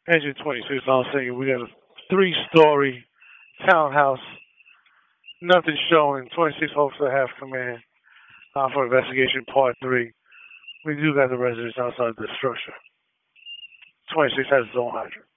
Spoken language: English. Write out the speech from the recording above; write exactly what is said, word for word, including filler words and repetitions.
Engine twenty-six, I was saying we got a three-story townhouse. Nothing showing. twenty-six officer half command uh, for investigation part three. We do got the residents outside the structure. twenty-six has its own hydrant.